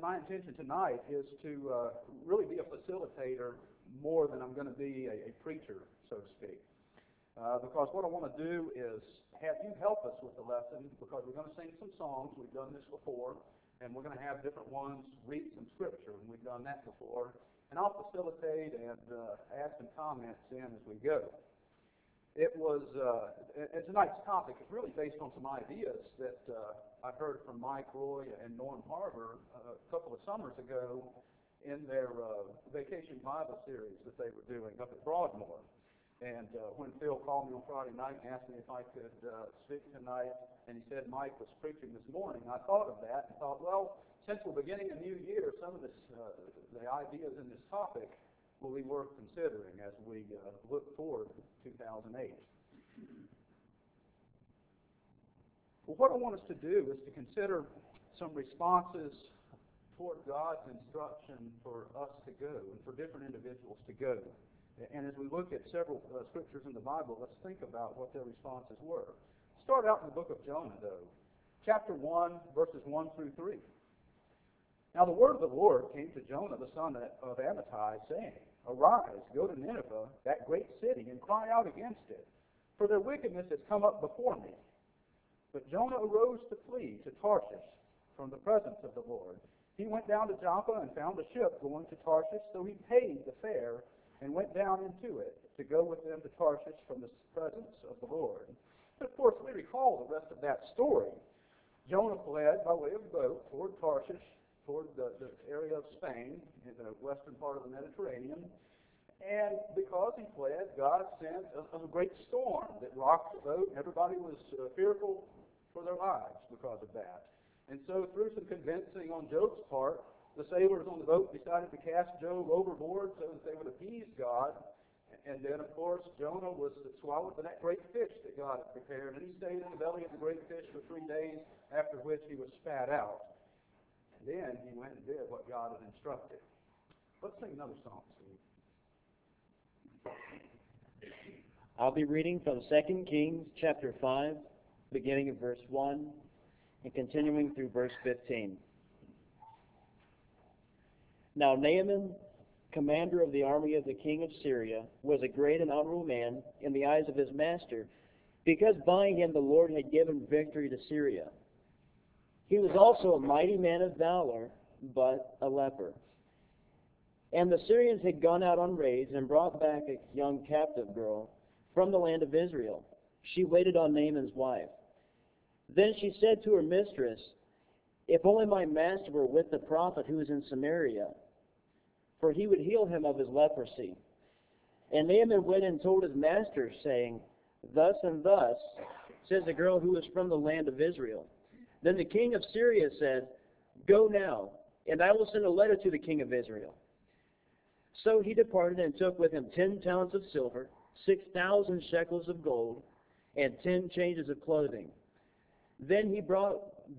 my intention tonight is to really be a facilitator more than I'm going to be a preacher, so to speak. Because what I want to do is have you help us with the lesson, because we're going to sing some songs. We've done this before, and we're going to have different ones read some scripture, and we've done that before. And I'll facilitate and add some comments in as we go. It was, and tonight's topic is really based on some ideas that I heard from Mike Roy and Norm Harbour a couple of summers ago in their Vacation Bible series that they were doing up at Broadmoor. And when Phil called me on Friday night and asked me if I could speak tonight, and he said Mike was preaching this morning, I thought of that and thought, well, since we're beginning a new year, some of this, the ideas in this topic will be worth considering as we look forward to 2008. Well, what I want us to do is to consider some responses toward God's instruction for us to go and for different individuals to go. And as we look at several scriptures in the Bible, let's think about what their responses were. Start out in the book of Jonah, though. Chapter 1, verses 1 through 3. Now the word of the Lord came to Jonah, the son of Amittai, saying, Arise, go to Nineveh, that great city, and cry out against it, for their wickedness has come up before me. But Jonah arose to flee to Tarshish from the presence of the Lord. He went down to Joppa and found a ship going to Tarshish, so he paid the fare and went down into it to go with them to Tarshish from the presence of the Lord. But of course, we recall the rest of that story. Jonah fled by way of boat toward Tarshish, toward the area of Spain, in the western part of the Mediterranean. And because he fled, God sent a great storm that rocked the boat. Everybody was fearful for their lives because of that. And so through some convincing on Job's part, the sailors on the boat decided to cast Job overboard so that they would appease God. And then, of course, Jonah was swallowed by that great fish that God had prepared. And he stayed in the belly of the great fish for 3 days, after which he was spat out. And then he went and did what God had instructed. Let's sing another song, Steve. I'll be reading from 2 Kings chapter 5, beginning at verse 1 and continuing through verse 15. Now Naaman, commander of the army of the king of Syria, was a great and honorable man in the eyes of his master, because by him the Lord had given victory to Syria. He was also a mighty man of valor, but a leper. And the Syrians had gone out on raids and brought back a young captive girl from the land of Israel. She waited on Naaman's wife. Then she said to her mistress, If only my master were with the prophet who is in Samaria, for he would heal him of his leprosy. And Naaman went and told his master, saying, Thus and thus says a girl who is from the land of Israel. Then the king of Syria said, Go now, and I will send a letter to the king of Israel. So he departed and took with him 10 talents of silver, 6,000 shekels of gold, and 10 changes of clothing. Then he brought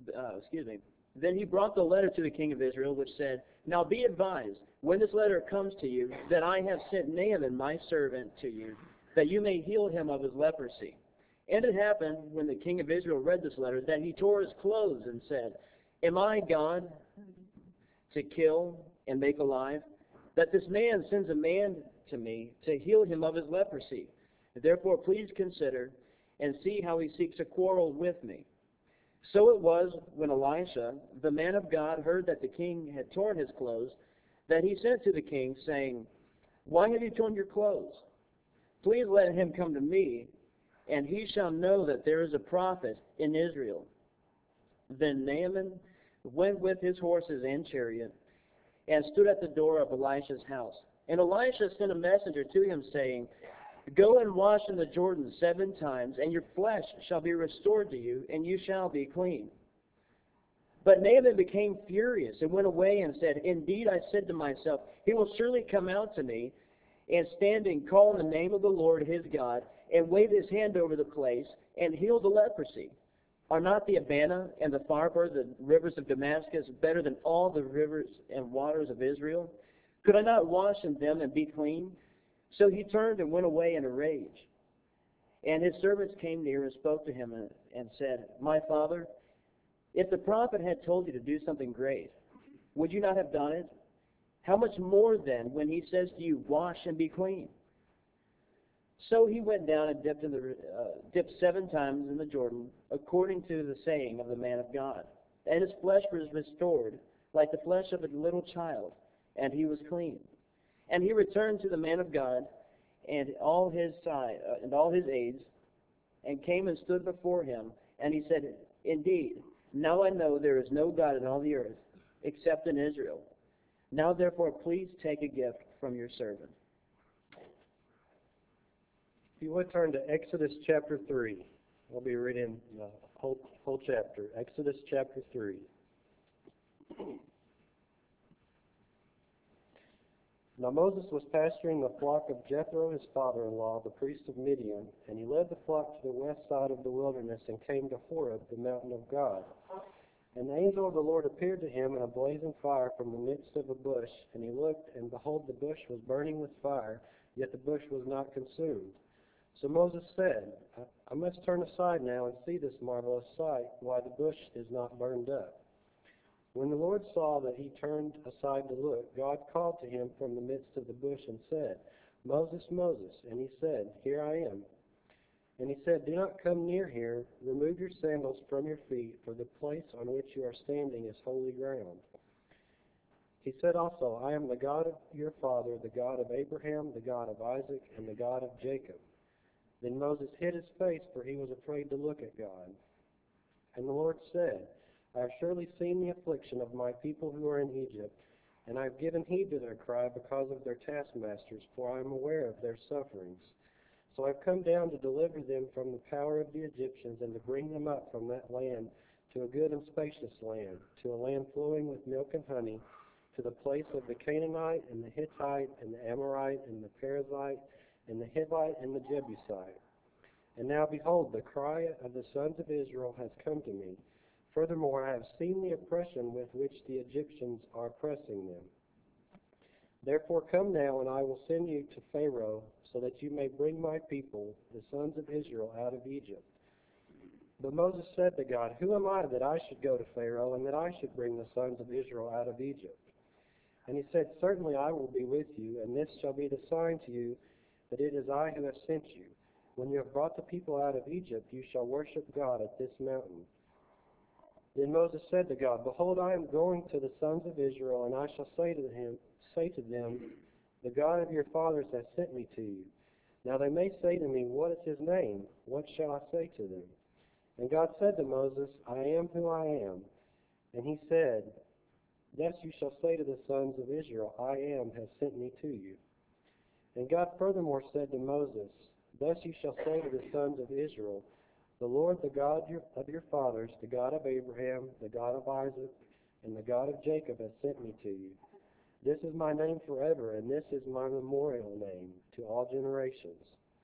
the letter to the king of Israel, which said, Now be advised, when this letter comes to you, that I have sent Naaman my servant to you, that you may heal him of his leprosy. And it happened, when the king of Israel read this letter, that he tore his clothes and said, Am I God to kill and make alive? That this man sends a man to me to heal him of his leprosy. Therefore please consider and see how he seeks a quarrel with me. So it was, when Elisha, the man of God, heard that the king had torn his clothes, that he sent to the king, saying, Why have you torn your clothes? Please let him come to me, and he shall know that there is a prophet in Israel. Then Naaman went with his horses and chariot, and stood at the door of Elisha's house. And Elisha sent a messenger to him, saying, Go and wash in the Jordan 7 times, and your flesh shall be restored to you, and you shall be clean. But Naaman became furious, and went away and said, Indeed, I said to myself, He will surely come out to me, and standing call in the name of the Lord his God, and wave his hand over the place, and heal the leprosy. Are not the Abana and the Pharpar, the rivers of Damascus, better than all the rivers and waters of Israel? Could I not wash in them and be clean? So he turned and went away in a rage. And his servants came near and spoke to him and said, My father, if the prophet had told you to do something great, would you not have done it? How much more then when he says to you, wash and be clean? So he went down and dipped 7 times in the Jordan, according to the saying of the man of God. And his flesh was restored, like the flesh of a little child, and he was clean. And he returned to the man of God and all his aides, and came and stood before him. And he said, indeed, now I know there is no God in all the earth, except in Israel. Now therefore please take a gift from your servant. If you would turn to Exodus chapter 3. We'll be reading the whole chapter. Exodus chapter 3. Now Moses was pasturing the flock of Jethro, his father-in-law, the priest of Midian, and he led the flock to the west side of the wilderness and came to Horeb, the mountain of God. And the angel of the Lord appeared to him in a blazing fire from the midst of a bush, and he looked, and behold, the bush was burning with fire, yet the bush was not consumed. So Moses said, I must turn aside now and see this marvelous sight, why the bush is not burned up. When the Lord saw that he turned aside to look, God called to him from the midst of the bush and said, Moses, Moses. And he said, Here I am. And he said, Do not come near here. Remove your sandals from your feet, for the place on which you are standing is holy ground. He said also, I am the God of your father, the God of Abraham, the God of Isaac, and the God of Jacob. Then Moses hid his face, for he was afraid to look at God. And the Lord said, I have surely seen the affliction of my people who are in Egypt, and I have given heed to their cry because of their taskmasters, for I am aware of their sufferings. So I have come down to deliver them from the power of the Egyptians, and to bring them up from that land to a good and spacious land, to a land flowing with milk and honey, to the place of the Canaanite, and the Hittite, and the Amorite, and the Perizzite, and the Hivite, and the Jebusite. And now behold, the cry of the sons of Israel has come to me. Furthermore, I have seen the oppression with which the Egyptians are oppressing them. Therefore come now, and I will send you to Pharaoh, so that you may bring my people, the sons of Israel, out of Egypt. But Moses said to God, Who am I that I should go to Pharaoh, and that I should bring the sons of Israel out of Egypt? And he said, Certainly I will be with you, and this shall be the sign to you that it is I who have sent you. When you have brought the people out of Egypt, you shall worship God at this mountain. Then Moses said to God, Behold, I am going to the sons of Israel, and I shall say to them, The God of your fathers has sent me to you. Now they may say to me, What is his name? What shall I say to them? And God said to Moses, I am who I am. And he said, Thus you shall say to the sons of Israel, I am has sent me to you. And God furthermore said to Moses, Thus you shall say to the sons of Israel, The Lord, the God of your fathers, the God of Abraham, the God of Isaac, and the God of Jacob has sent me to you. This is my name forever, and this is my memorial name to all generations.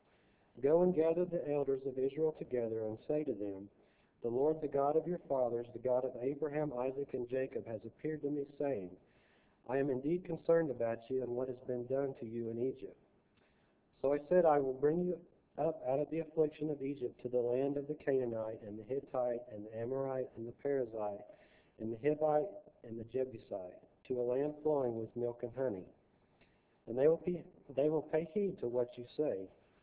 Go and gather the elders of Israel together, and say to them, The Lord, the God of your fathers, the God of Abraham, Isaac, and Jacob, has appeared to me, saying, I am indeed concerned about you and what has been done to you in Egypt. So I said, I will bring you up out of the affliction of Egypt to the land of the Canaanite, and the Hittite, and the Amorite, and the Perizzite, and the Hivite, and the Jebusite, to a land flowing with milk and honey. And they will pay heed to what you say.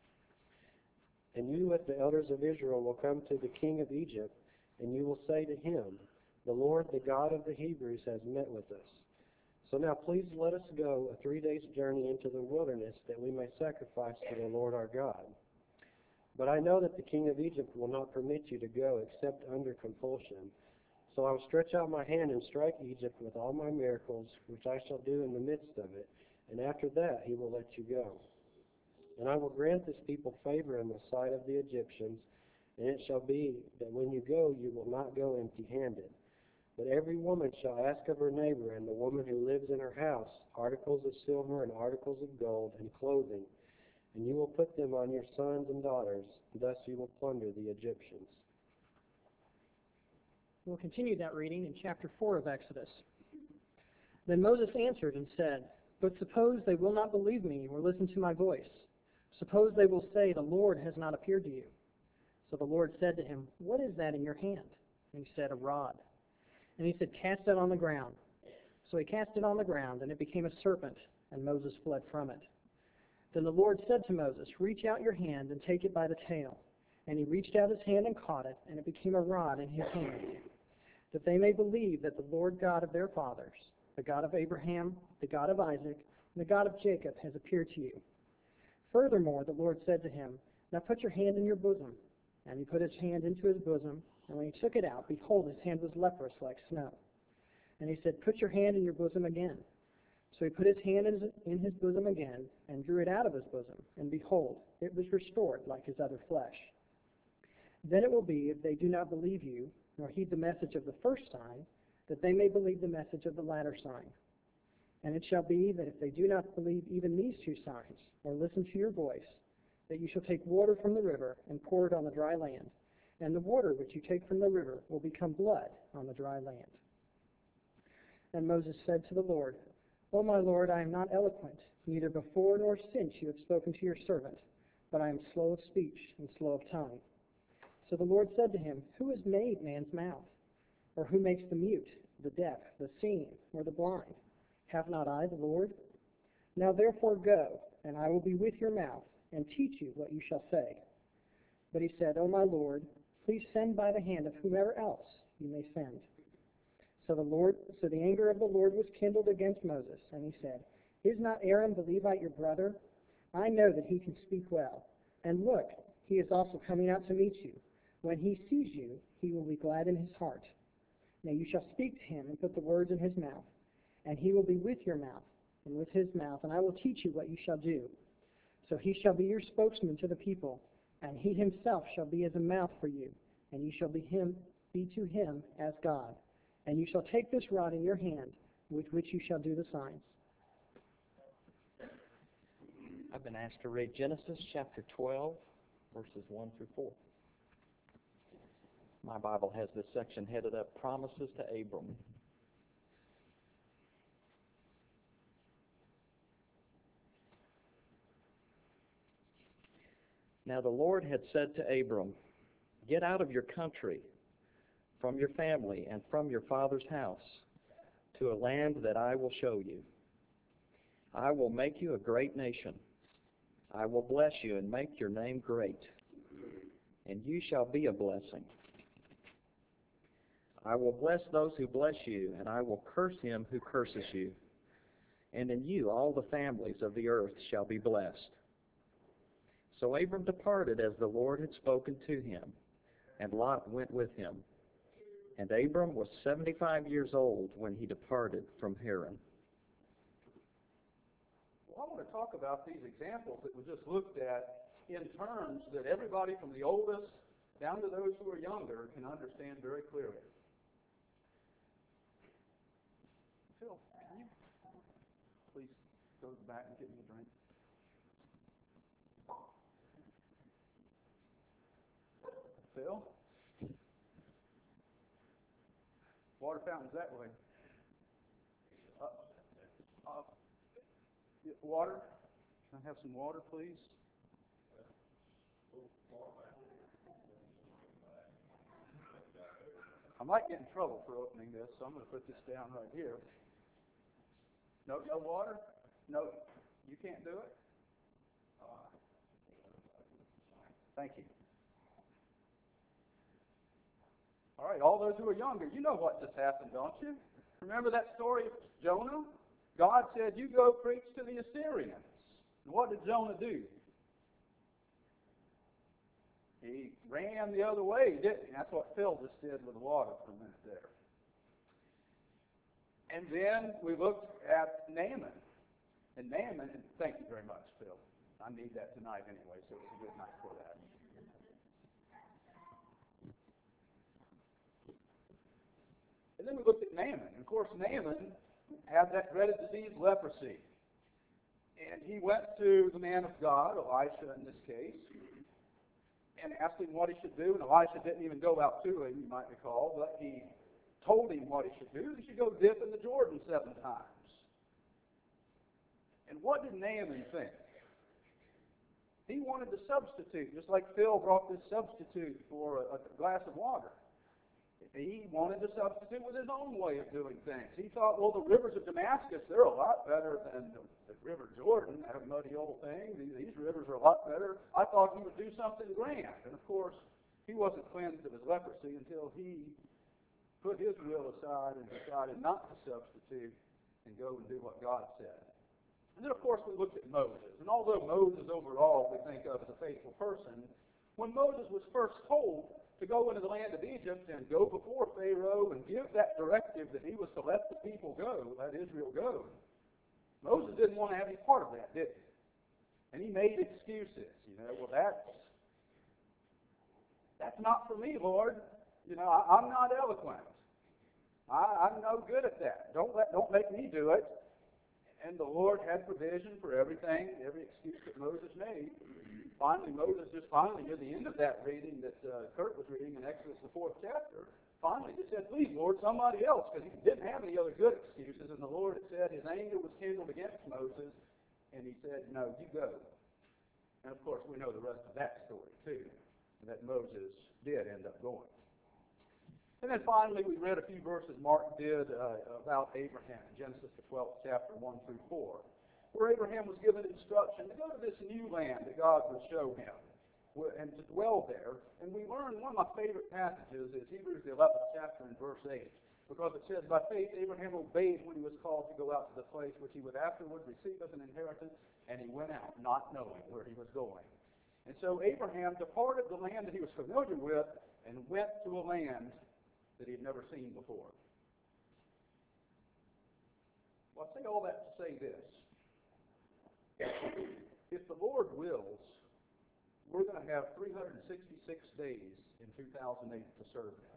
And you with the elders of Israel will come to the king of Egypt, and you will say to him, The Lord, the God of the Hebrews, has met with us. So now please let us go a 3 days' journey into the wilderness, that we may sacrifice to the Lord our God. But I know that the king of Egypt will not permit you to go except under compulsion. So I will stretch out my hand and strike Egypt with all my miracles, which I shall do in the midst of it, and after that he will let you go. And I will grant this people favor in the sight of the Egyptians, and it shall be that when you go, you will not go empty-handed. But every woman shall ask of her neighbor, and the woman who lives in her house, articles of silver and articles of gold and clothing, and you will put them on your sons and daughters, thus you will plunder the Egyptians. We'll continue that reading in chapter 4 of Exodus. Then Moses answered and said, But suppose they will not believe me or listen to my voice. Suppose they will say, The Lord has not appeared to you. So the Lord said to him, What is that in your hand? And he said, A rod. And he said, Cast it on the ground. So he cast it on the ground, and it became a serpent, and Moses fled from it. Then the Lord said to Moses, "Reach out your hand and take it by the tail." And he reached out his hand and caught it, and it became a rod in his hand, that they may believe that the Lord God of their fathers, the God of Abraham, the God of Isaac, and the God of Jacob, has appeared to you. Furthermore, the Lord said to him, "Now put your hand in your bosom." And he put his hand into his bosom, and when he took it out, behold, his hand was leprous like snow. And he said, "Put your hand in your bosom again." So he put his hand in his bosom again, and drew it out of his bosom, and behold, it was restored like his other flesh. Then it will be, if they do not believe you, nor heed the message of the first sign, that they may believe the message of the latter sign. And it shall be that if they do not believe even these two signs, or listen to your voice, that you shall take water from the river and pour it on the dry land, and the water which you take from the river will become blood on the dry land. And Moses said to the Lord, "O my Lord, I am not eloquent, neither before nor since you have spoken to your servant, but I am slow of speech and slow of tongue." So the Lord said to him, "Who has made man's mouth? Or who makes the mute, the deaf, the seeing, or the blind? Have not I the Lord? Now therefore go, and I will be with your mouth, and teach you what you shall say." But he said, "O my Lord, please send by the hand of whomever else you may send." So the anger of the Lord was kindled against Moses, and he said, "Is not Aaron the Levite your brother? I know that he can speak well. And look, he is also coming out to meet you. When he sees you, he will be glad in his heart. Now you shall speak to him and put the words in his mouth, and he will be with your mouth and with his mouth, and I will teach you what you shall do. So he shall be your spokesman to the people, and he himself shall be as a mouth for you, and you shall be to him as God. And you shall take this rod in your hand, with which you shall do the signs." I've been asked to read Genesis chapter 12, verses 1 through 4. My Bible has this section headed up, Promises to Abram. Now the Lord had said to Abram, "Get out of your country, from your family, and from your father's house, to a land that I will show you. I will make you a great nation. I will bless you and make your name great, and you shall be a blessing. I will bless those who bless you, and I will curse him who curses you. And in you all the families of the earth shall be blessed." So Abram departed as the Lord had spoken to him, and Lot went with him. And Abram was 75 years old when he departed from Haran. Well, I want to talk about these examples that we just looked at in terms that everybody from the oldest down to those who are younger can understand very clearly. Phil, can you please go back and get me a drink? Phil? Water fountain's that way. Water? Can I have some water, please? I might get in trouble for opening this, so I'm going to put this down right here. No water? No, you can't do it? Thank you. All right, all those who are younger, you know what just happened, don't you? Remember that story of Jonah? God said, "You go preach to the Assyrians." And what did Jonah do? He ran the other way, didn't he? That's what Phil just did with the water for a minute there. And then we looked at Naaman. And Naaman, and thank you very much, Phil. I need that tonight anyway, so it's a good night for that. And then we looked at Naaman. And of course, Naaman had that dreaded disease, leprosy. And he went to the man of God, Elisha in this case, and asked him what he should do. And Elisha didn't even go out to him, you might recall, but he told him what he should do. He should go dip in the Jordan 7 times. And what did Naaman think? He wanted to substitute, just like Phil brought this substitute for a glass of water. He wanted to substitute with his own way of doing things. He thought, well, the rivers of Damascus, they're a lot better than the River Jordan, that muddy old thing. These rivers are a lot better. I thought he would do something grand. And, of course, he wasn't cleansed of his leprosy until he put his will aside and decided not to substitute and go and do what God said. And then, of course, we looked at Moses. And although Moses overall we think of as a faithful person, when Moses was first told to go into the land of Egypt and go before Pharaoh and give that directive that he was to let the people go, let Israel go, Moses didn't want to have any part of that, did he? And he made excuses. Well, that's not for me, Lord. I'm not eloquent. I'm no good at that. Don't make me do it. And the Lord had provision for everything, every excuse that Moses made. Finally, Moses just near the end of that reading that Kurt was reading in Exodus, the 4th chapter, finally just said, please, Lord, somebody else, because he didn't have any other good excuses. And the Lord had said his anger was kindled against Moses, and he said, no, you go. And, of course, we know the rest of that story, too, that Moses did end up going. And then finally, we read a few verses Mark did about Abraham, Genesis the 12th chapter, 1 through 4, where Abraham was given instruction to go to this new land that God would show him and to dwell there. And we learn one of my favorite passages is Hebrews the 11th chapter and verse 8, because it says, by faith Abraham obeyed when he was called to go out to the place which he would afterward receive as an inheritance, and he went out not knowing where he was going. And so Abraham departed the land that he was familiar with and went to a land that he had never seen before. Well, I say all that to say this. If the Lord wills, we're going to have 366 days in 2008 to serve Him.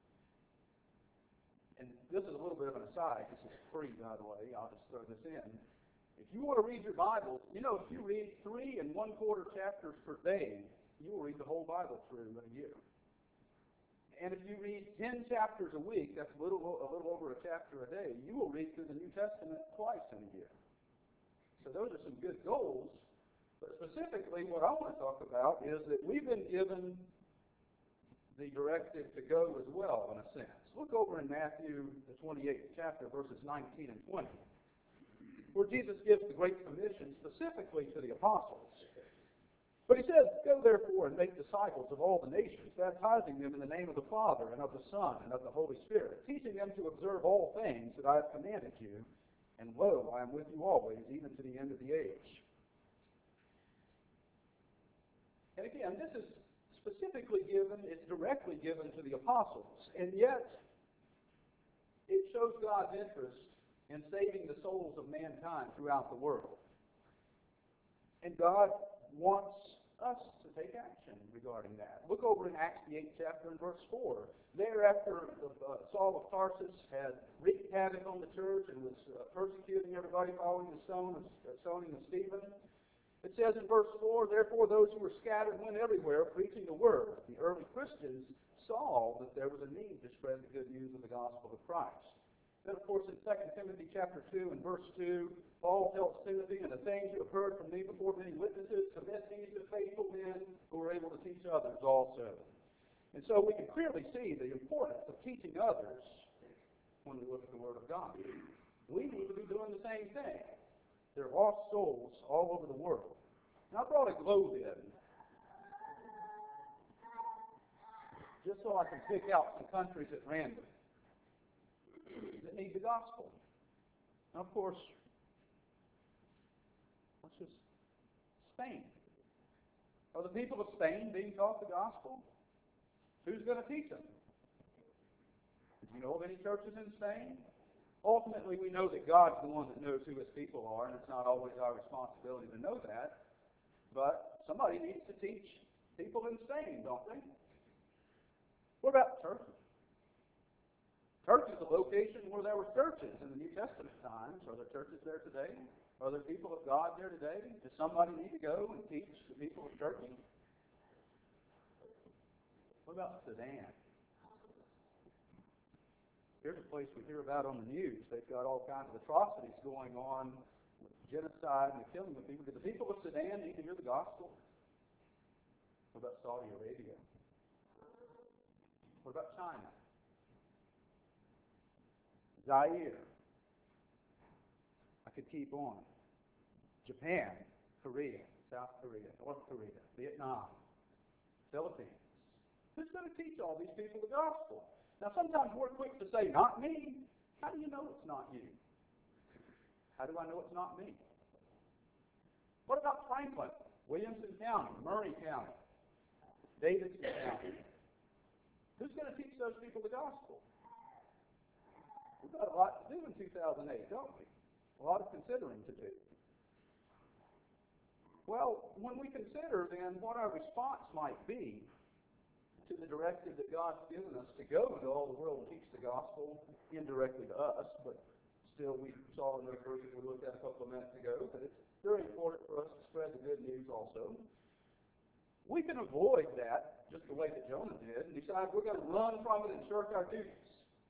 And this is a little bit of an aside. This is free, by the way. I'll just throw this in. If you want to read your Bible, if you read 3 1/4 chapters per day, you will read the whole Bible through in a year. And if you read 10 chapters a week, that's a little over a chapter a day, you will read through the New Testament twice in a year. So those are some good goals. But specifically, what I want to talk about is that we've been given the directive to go as well, in a sense. Look over in Matthew, the 28th chapter, verses 19 and 20, where Jesus gives the Great Commission specifically to the apostles. But he says, go therefore and make disciples of all the nations, baptizing them in the name of the Father and of the Son and of the Holy Spirit, teaching them to observe all things that I have commanded you. And lo, I am with you always, even to the end of the age. And again, this is specifically given, it's directly given to the apostles. And yet, it shows God's interest in saving the souls of mankind throughout the world. And God wants us to take action regarding that. Look over in Acts the 8th chapter and verse 4. There, after Saul of Tarsus had wreaked havoc on the church and was persecuting everybody following the stoning of Stephen, it says in verse 4, therefore those who were scattered went everywhere preaching the word. The early Christians saw that there was a need to spread the good news of the gospel of Christ. Then, of course, in 2 Timothy chapter 2 and verse 2, Paul tells Timothy, and the things you have heard from me before many witnesses, commit these to faithful men who are able to teach others also. And so we can clearly see the importance of teaching others when we look at the Word of God. We need to be doing the same thing. There are lost souls all over the world. And I brought a globe in just so I can pick out some countries at random that need the gospel. Now, of course, what's this? Spain. Are the people of Spain being taught the gospel? Who's going to teach them? Do you know of any churches in Spain? Ultimately, we know that God's the one that knows who His people are, and it's not always our responsibility to know that. But somebody needs to teach people in Spain, don't they? What about Turkey? Turkey is a location where there were churches in the New Testament times. Are there churches there today? Are there people of God there today? Does somebody need to go and teach the people of Turkey? What about Sudan? Here's a place we hear about on the news. They've got all kinds of atrocities going on with genocide and the killing of people. Do the people of Sudan need to hear the gospel? What about Saudi Arabia? What about China? Zaire. I could keep on. Japan, Korea, South Korea, North Korea, Vietnam, Philippines. Who's going to teach all these people the gospel? Now, sometimes we're quick to say, not me. How do you know it's not you? How do I know it's not me? What about Franklin, Williamson County, Murray County, Davidson County? Who's going to teach those people the gospel? We've got a lot to do in 2008, don't we? A lot of considering to do. Well, when we consider then what our response might be to the directive that God's given us to go into all the world and teach the gospel, indirectly to us, but still we saw in the verses we looked at a couple of minutes ago that it's very important for us to spread the good news also. We can avoid that just the way that Jonah did and decide we're going to run from it and shirk our duties.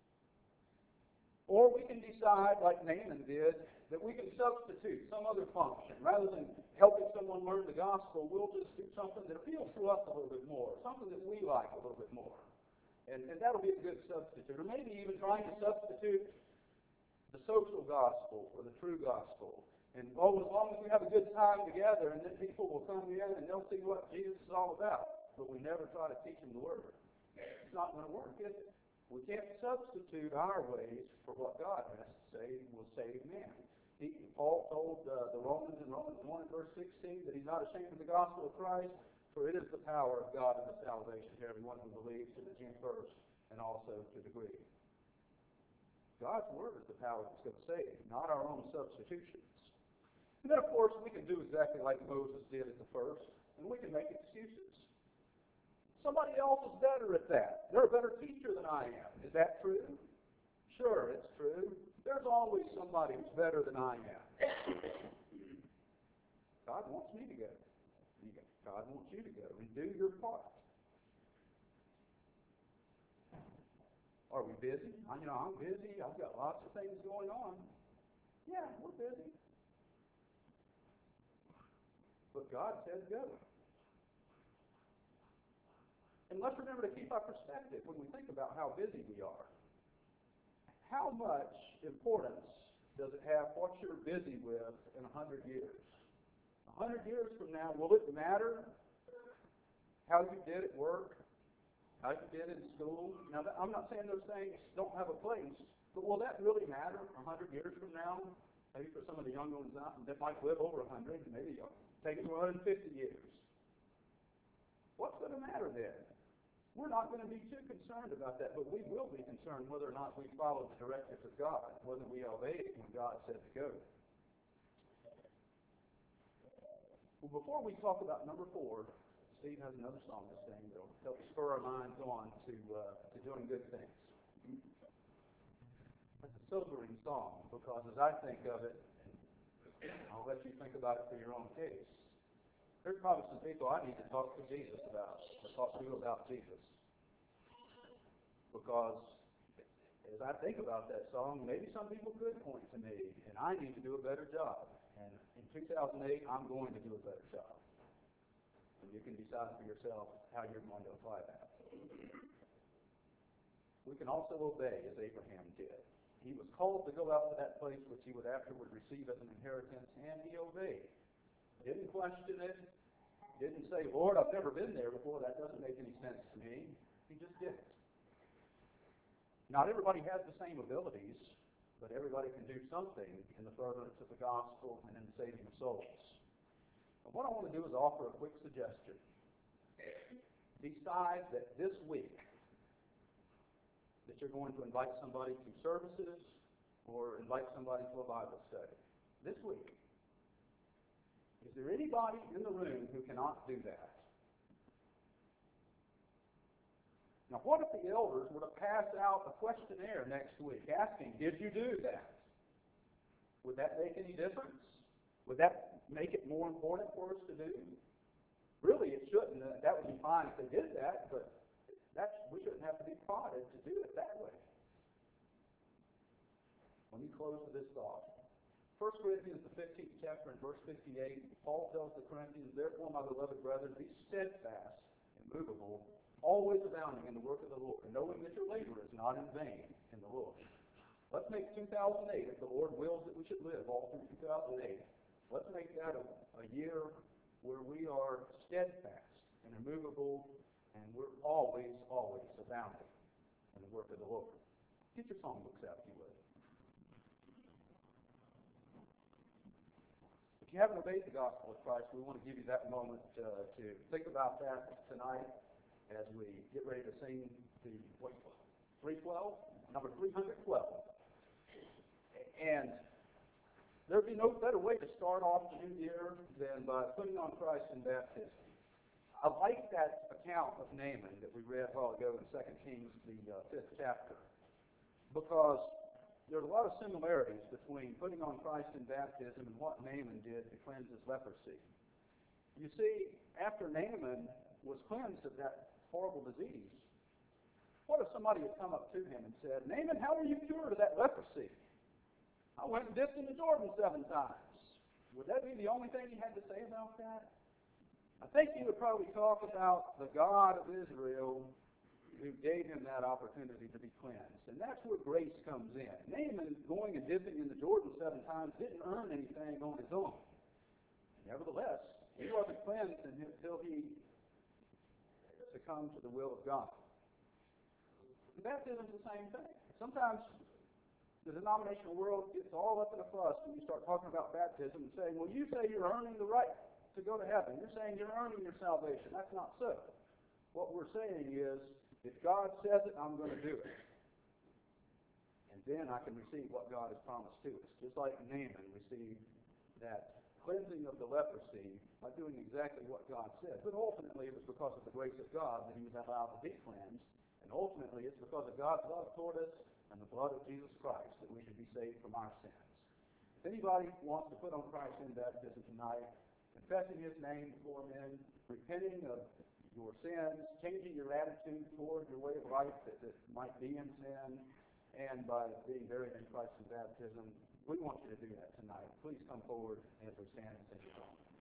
Or we can decide, like Naaman did, that we can substitute some other function. Rather than helping someone learn the gospel, we'll just do something that appeals to us a little bit more, something that we like a little bit more. And that'll be a good substitute. Or maybe even trying to substitute the social gospel for the true gospel. And as long as we have a good time together, and then people will come in and they'll see what Jesus is all about. But we never try to teach them the word. It's not going to work, is it? We can't substitute our ways for what God has to say will save man. Paul told the Romans in Romans 1 verse 16 that he's not ashamed of the gospel of Christ, for it is the power of God unto salvation to everyone who believes, to the Jew first, and also to the Greek. God's word is the power that's going to save, not our own substitutions. And then, of course, we can do exactly like Moses did at the first, and we can make excuses. Somebody else is better at that. They're a better teacher than I am. Is that true? Sure, it's true. There's always somebody who's better than I am. God wants me to go. God wants you to go and do your part. Are we busy? I'm busy. I've got lots of things going on. Yeah, we're busy. But God says go. And let's remember to keep our perspective when we think about how busy we are. How much importance does it have what you're busy with in 100 years? 100 years from now, will it matter how you did at work, how you did in school? Now, I'm not saying those things don't have a place, but will that really matter 100 years from now? Maybe for some of the young ones that might live over 100, maybe take it to 150 years. What's going to matter then? We're not going to be too concerned about that, but we will be concerned whether or not we follow the directives of God, whether we obey when God said to go. Well, before we talk about number 4, Steve has another song to sing that will help spur our minds on to doing good things. That's a sobering song, because as I think of it, I'll let you think about it for your own case. There's probably some people I need to talk to Jesus about, or talk to about Jesus. Because as I think about that song, maybe some people could point to me, and I need to do a better job. And in 2008, I'm going to do a better job. And you can decide for yourself how you're going to apply that. We can also obey as Abraham did. He was called to go out to that place which he would afterward receive as an inheritance, and he obeyed. Didn't question it. Didn't say, Lord, I've never been there before. That doesn't make any sense to me. He just did it. Not everybody has the same abilities, but everybody can do something in the furtherance of the gospel and in the saving of souls. And what I want to do is offer a quick suggestion. Decide that this week that you're going to invite somebody to services or invite somebody to a Bible study. This week. Is there anybody in the room who cannot do that? Now, what if the elders were to pass out a questionnaire next week asking, did you do that? Would that make any difference? Would that make it more important for us to do? Really, it shouldn't. That would be fine if they did that, but we shouldn't have to be prodded to do it that way. Let me close with this thought. 1 Corinthians, the 15th chapter, and verse 58, Paul tells the Corinthians, therefore, my beloved brethren, be steadfast, immovable, always abounding in the work of the Lord, knowing that your labor is not in vain in the Lord. Let's make 2008, if the Lord wills that we should live all through 2008, let's make that a year where we are steadfast and immovable, and we're always, always abounding in the work of the Lord. Get your songbooks out, if you would. If you haven't obeyed the gospel of Christ, we want to give you that moment to think about that tonight as we get ready to sing the 312, number 312. And there'd be no better way to start off the new year than by putting on Christ in baptism. I like that account of Naaman that we read a while ago in 2 Kings, the 5th chapter, because there's a lot of similarities between putting on Christ in baptism and what Naaman did to cleanse his leprosy. You see, after Naaman was cleansed of that horrible disease, what if somebody had come up to him and said, "Naaman, how are you cured of that leprosy?" "I went and dipped in the Jordan 7 times. Would that be the only thing he had to say about that? I think he would probably talk about the God of Israel who gave him that opportunity to be cleansed. And that's where grace comes in. Naaman going and dipping in the Jordan 7 times didn't earn anything on his own. Nevertheless, he wasn't cleansed until he succumbed to the will of God. And baptism is the same thing. Sometimes the denominational world gets all up in a fuss when you start talking about baptism and saying, "Well, you say you're earning the right to go to heaven. You're saying you're earning your salvation." That's not so. What we're saying is, if God says it, I'm going to do it. And then I can receive what God has promised to us. Just like Naaman received that cleansing of the leprosy by doing exactly what God said. But ultimately, it was because of the grace of God that he was allowed to be cleansed. And ultimately, it's because of God's love toward us and the blood of Jesus Christ that we should be saved from our sins. If anybody wants to put on Christ in baptism tonight, confessing his name before men, repenting of your sins, changing your attitude toward your way of life that might be in sin, and by being buried in Christ in baptism, we want you to do that tonight. Please come forward as we stand and sing the song.